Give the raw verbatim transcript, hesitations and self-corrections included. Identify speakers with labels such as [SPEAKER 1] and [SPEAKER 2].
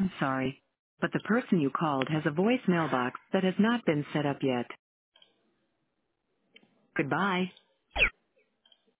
[SPEAKER 1] I'm sorry, but the person you called has a voicemail box that has not been set up yet. Goodbye.